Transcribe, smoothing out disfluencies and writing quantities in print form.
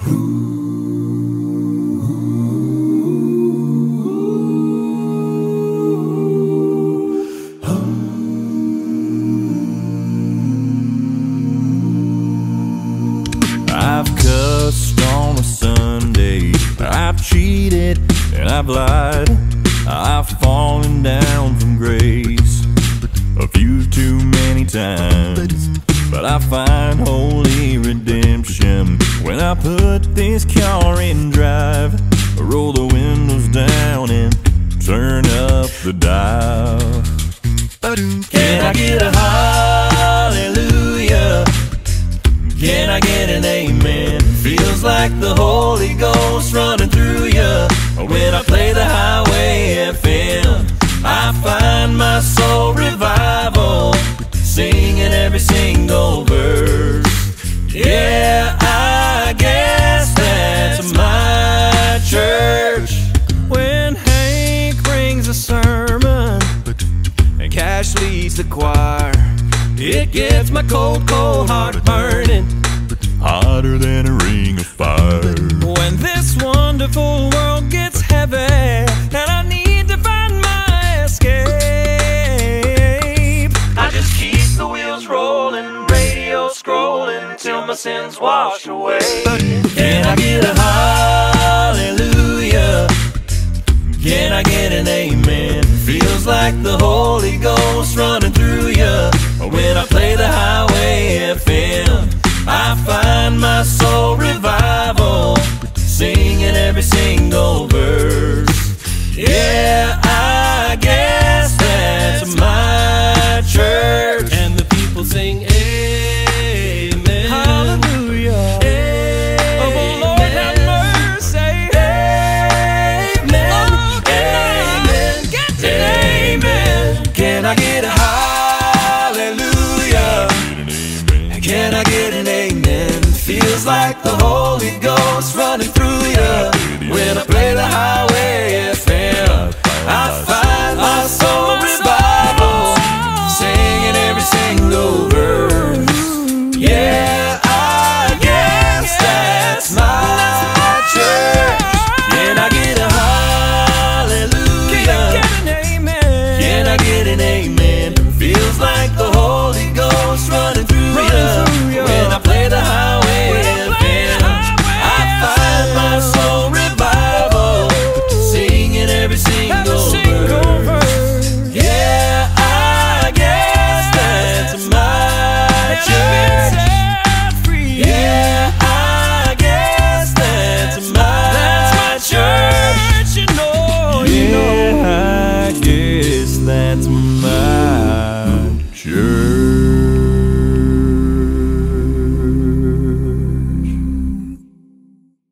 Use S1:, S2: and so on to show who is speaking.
S1: I've cussed on a Sunday, I've cheated and I've lied, I've fallen down from grace a few too many times. But I find holy redemption when I put this car in drive, roll the windows down and turn up the dial. Can I get a hallelujah? Can I get an amen? Feels like the Holy Ghost running through you. When I play the Highway FM, I find my soul revival, singing every single verse. Yeah, I guess that's my church. When Hank brings a sermon and Cash leads the choir, it gets my cold, cold heart burning, hotter than a ring of fire. When this wonderful world gets heavy and I need to find my escape, I just keep the wheels rolling, radio scrolling till my sins wash away. Can I get a hallelujah? Can I get an amen? Feels like the Holy Ghost running through you. When I play the Highway FM, I find my soul revival, singing every single verse. Yeah, I guess that's my church. And the people sing amen, hallelujah, amen. Oh, Lord have mercy, amen, oh, amen, amen. Can I get a hallelujah? Can I get an amen? Feels like the Holy Ghost